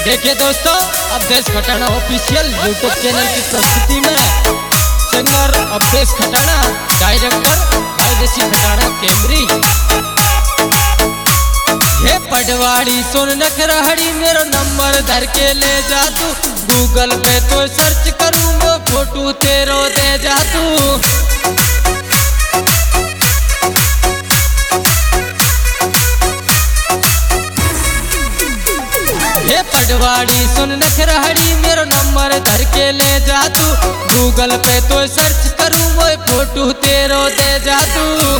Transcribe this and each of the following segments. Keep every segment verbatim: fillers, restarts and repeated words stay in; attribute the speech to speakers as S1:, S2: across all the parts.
S1: देखिए दोस्तों, Avdhesh Khatana official YouTube channel की प्रस्तुति में सिंगर अवधेश खटाना, डायरेक्टर भाईदेसी खटाना कैमरी। ये पटवाड़ी सुन नखराड़ी मेरो नंबर धर के ले जा तू, गूगल पे तो सर्च करूँ मैं फोटो तेरो दे जा तू। ये पटवाड़ी सुन नखराड़ी मेरो नंबर धर के ले जा तू, गूगल पे तो सर्च करूँ वो फोटो तेरो दे जा तू।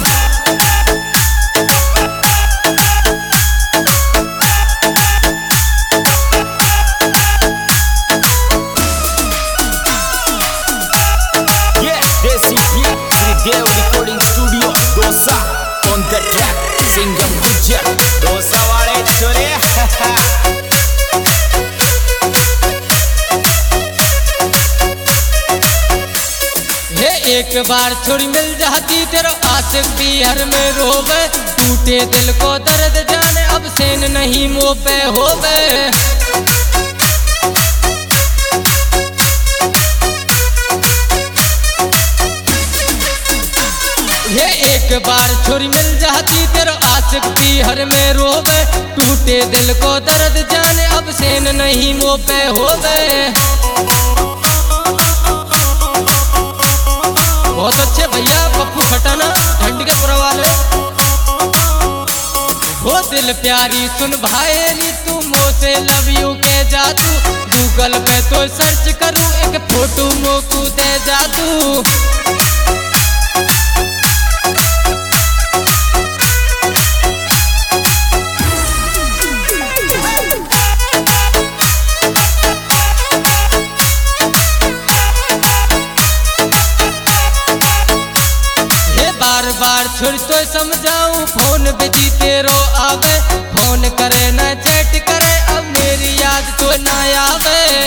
S2: Recording studio Dosa on the track, Singam Gujjar Dosa वाले छोरे।
S1: हे एक बार छोरी मिल जाती तेरो आशिक बिहार में रोवे, टूटे दिल को दर्द जाने अब सेन नहीं मोपे होवे। ये एक बार छोरी मिल जाती तेरो आशिक बिहार में रोवे, टूटे दिल को दर्द जाने अब सेन नहीं मोपे होवे। बहुत अच्छे भैया पप्पू खटाना ढंडकेपुरा वाले। वो दिल प्यारी सुन भाईली तू मोसे लव यू के जा तू, गूगल पे तो सर्च करूँ एक फोटो मोकू दे जा तू। बार बार छोड़ तो समझाऊं फोन बिजी तेरो आवे, फोन करे न चैट करे अब मेरी याद तो ना आवे।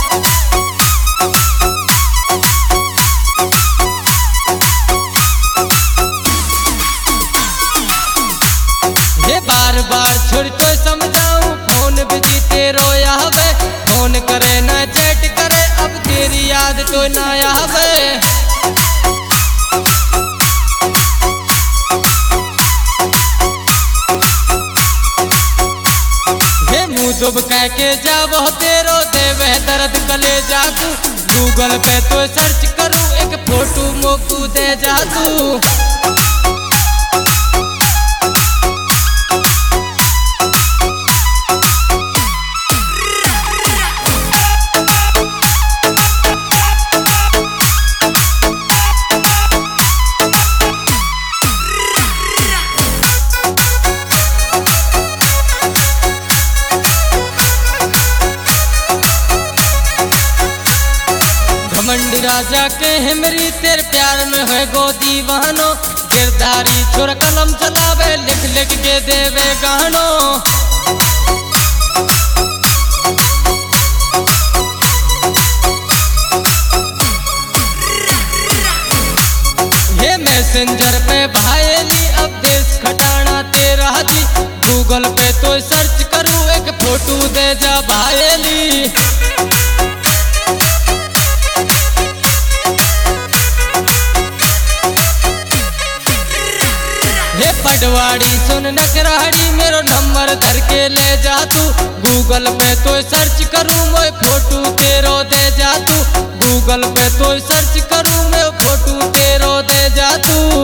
S1: ये बार बार छोड़ तो समझाऊं फोन बिजी तेरो आवे, फोन करे न चैट करे अब तेरी याद तो ना आवे। दुब कह के जावो तेरो देवे दर्द कले जा तू, गूगल पे तो सर्च करूँ एक फोटो मोकू दे जा तू। घमंड राजा के हमरी तेरे प्यार में है गो दीवानो, गिरधारी छोर कलम चलावे लिख लिख के देवे गानो। ये मैसेंजर पे भाईली अवधेश खटाना तेरा दी, गूगल पे तो सर्च करूँ एक फोटो दे जा भाईली। पटवाड़ी सुन नखराड़ी मेरो नंबर धर के ले जा तू, गूगल पे तो सर्च करूँ मैं फोटो तेरो दे जा तू, गूगल पे तो सर्च करूँ मैं फोटो तेरो दे जा तू।